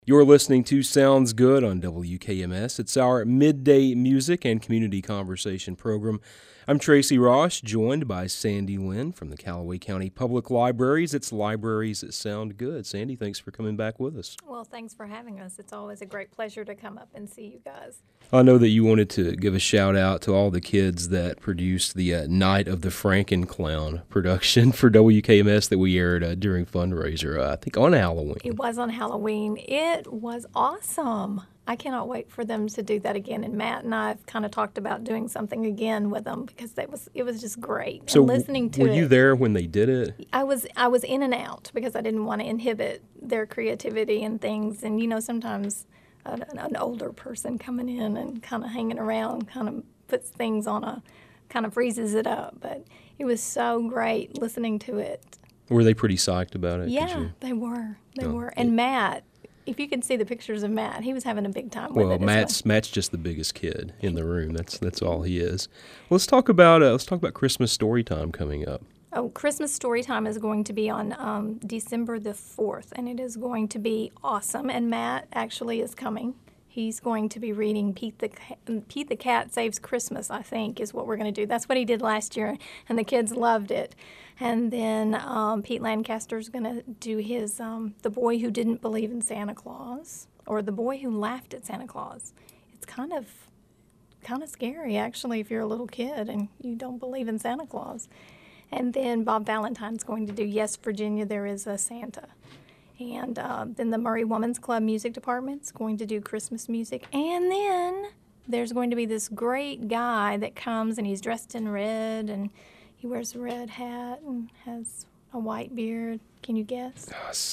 You're listening to Sounds Good on WKMS. It's our midday music and community conversation program. I'm Tracy Ross, joined by Sandy Lynn from the Callaway County Public Libraries. It's Libraries That Sound Good. Sandy, thanks for coming back with us. Well, thanks for having us. It's always a great pleasure to come up and see you guys. I know that you wanted to give a shout out to all the kids that produced the Night of the Frankenclown production for WKMS that we aired during fundraiser, I think on Halloween. It was on Halloween. It was awesome. I cannot wait for them to do that again. And Matt and I have kind of talked about doing something again with them because it was just great. So and listening to were you there when they did it? I was in and out because I didn't want to inhibit their creativity and things. And, you know, sometimes an older person coming in and kind of hanging around kind of puts things on kind of freezes it up. But it was so great listening to it. Were they pretty psyched about it? Yeah, they were. They were. And Matt, if you could see the pictures of Matt, he was having a big time with it. Well, Matt's just the biggest kid in the room. That's all he is. Well, let's talk about Christmas story time coming up. Oh, Christmas story time is going to be on December the 4th, and it is going to be awesome. And Matt actually is coming. He's going to be reading Pete the Cat Saves Christmas, I think, is what we're going to do. That's what he did last year, and the kids loved it. And then Pete Lancaster's going to do his The Boy Who Didn't Believe in Santa Claus, or The Boy Who Laughed at Santa Claus. It's kind of scary, actually, if you're a little kid and you don't believe in Santa Claus. And then Bob Valentine's going to do Yes, Virginia, There Is a Santa. And then the Murray Women's Club Music Department's going to do Christmas music. And then there's going to be this great guy that comes, and he's dressed in red, and he wears a red hat and has a white beard. Can you guess?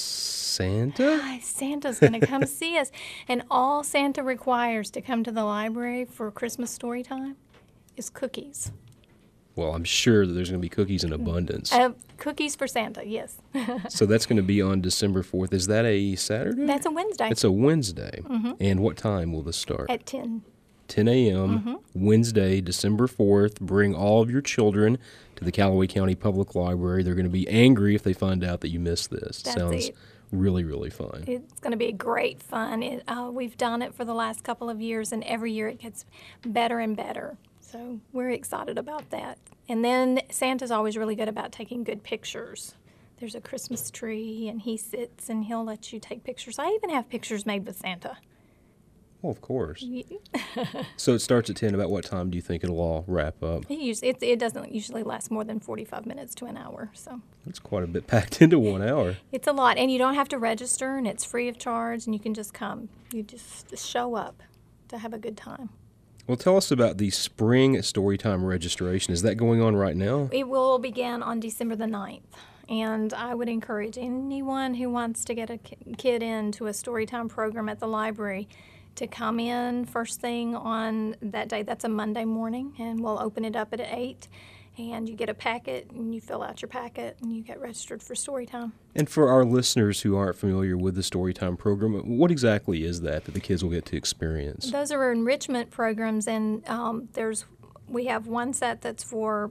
Santa? Santa's going to come see us. And all Santa requires to come to the library for Christmas story time is cookies. Well, I'm sure that there's going to be cookies in abundance. Cookies for Santa, yes. So that's going to be on December 4th. Is that a Saturday? That's a Wednesday. It's a Wednesday. Mm-hmm. And what time will this start? At 10. 10 a.m., Mm-hmm. Wednesday, December 4th. Bring all of your children to the Callaway County Public Library. They're going to be angry if they find out that you missed this. Sounds really, really fun. It's going to be great fun. We've done it for the last couple of years, and every year it gets better and better. So we're excited about that. And then Santa's always really good about taking good pictures. There's a Christmas tree, and he sits, and he'll let you take pictures. I even have pictures made with Santa. Well, of course. So it starts at 10. About what time do you think it'll all wrap up? It doesn't usually last more than 45 minutes to an hour. So that's quite a bit packed into 1 hour. It's a lot, and you don't have to register, and it's free of charge, and you can just come. You just show up to have a good time. Well, tell us about the spring Storytime registration. Is that going on right now? It will begin on December the 9th. And I would encourage anyone who wants to get a kid into a Storytime program at the library to come in first thing on that day. That's a Monday morning, and we'll open it up at 8. And you get a packet, and you fill out your packet, and you get registered for Storytime. And for our listeners who aren't familiar with the Storytime program, what exactly is that the kids will get to experience? Those are enrichment programs, and we have one set that's for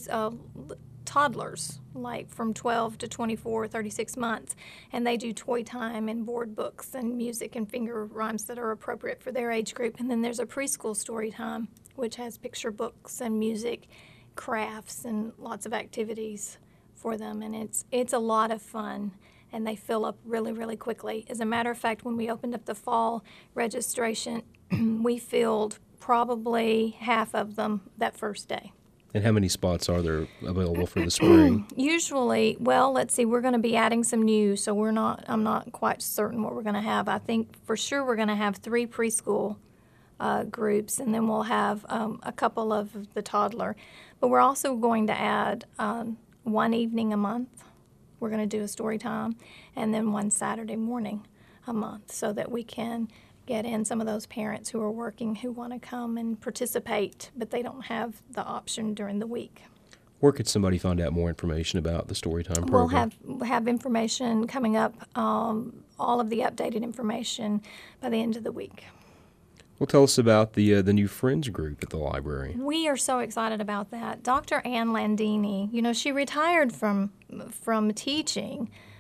toddlers, like from 12 to 24, 36 months, and they do toy time and board books and music and finger rhymes that are appropriate for their age group. And then there's a preschool story time, which has picture books and music, crafts, and lots of activities for them, and it's a lot of fun, and they fill up really, really quickly. As a matter of fact, when we opened up the fall registration, we filled probably half of them that first day. And how many spots are there available for the spring? Usually, well, let's see, we're going to be adding some new, so I'm not quite certain what we're going to have. I think for sure we're going to have 3 preschool groups, and then we'll have a couple of the toddler. But we're also going to add one evening a month. We're going to do a story time, and then one Saturday morning a month, so that we can get in some of those parents who are working who want to come and participate, but they don't have the option during the week. Where could somebody find out more information about the Storytime program? We'll have information coming up, all of the updated information by the end of the week. Well, tell us about the new Friends group at the library. We are so excited about that. Dr. Ann Landini, she retired from teaching,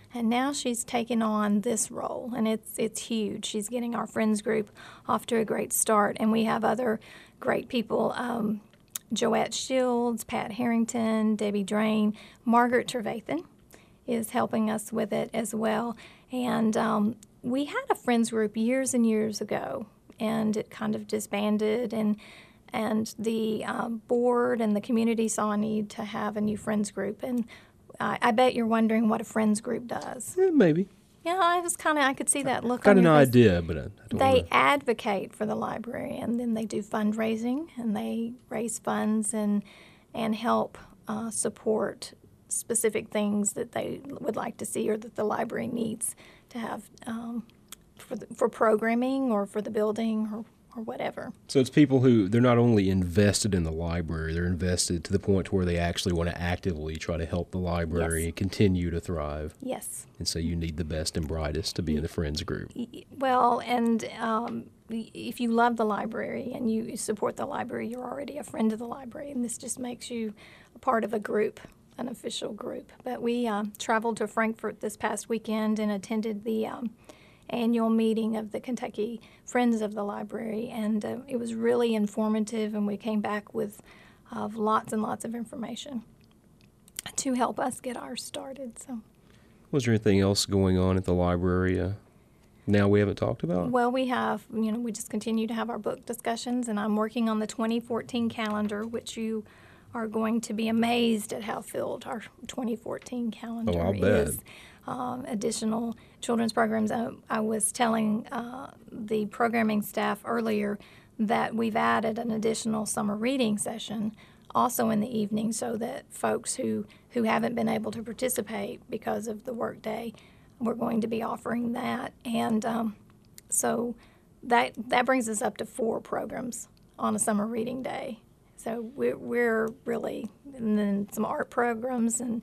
And now she's taken on this role, and it's huge. She's getting our Friends group off to a great start, and we have other great people. Joette Shields, Pat Harrington, Debbie Drain, Margaret Trevathan is helping us with it as well. And we had a Friends group years and years ago, and it kind of disbanded, and the board and the community saw a need to have a new Friends group. And I bet you're wondering what a Friends group does. Maybe. Yeah, I could see that look Got on an your face. idea, but I don't They know. advocate for the library, and then they do fundraising, and they raise funds and help support specific things that they would like to see or that the library needs to have for programming or for the building or whatever. So it's people who, they're not only invested in the library, they're invested to the point to where they actually want to actively try to help the library Yes. continue to thrive. Yes. And so you need the best and brightest to be in the Friends group. Well, and if you love the library and you support the library, you're already a friend of the library, and this just makes you a part of a group, an official group. But we traveled to Frankfort this past weekend and attended the annual meeting of the Kentucky Friends of the Library, and it was really informative, and we came back with lots and lots of information to help us get ours started. So. Was there anything else going on at the library now we haven't talked about? Well, we have, we just continue to have our book discussions, and I'm working on the 2014 calendar, which you are going to be amazed at how filled our 2014 calendar I'll bet. is. Additional children's programs. I was telling the programming staff earlier that we've added an additional summer reading session also in the evening, so that folks who haven't been able to participate because of the workday, we're going to be offering that. And so that brings us up to 4 programs on a summer reading day. So we're really, and then some art programs, and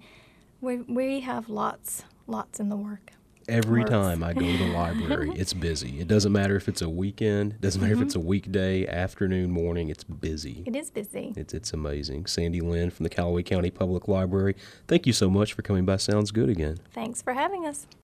we have lots in the work. Every Works. time I go to the library, it's busy. It doesn't matter if it's a weekend. It doesn't matter if it's a weekday, afternoon, morning. It's busy. It is busy. It's amazing. Sandy Lynn from the Callaway County Public Library, thank you so much for coming by Sounds Good again. Thanks for having us.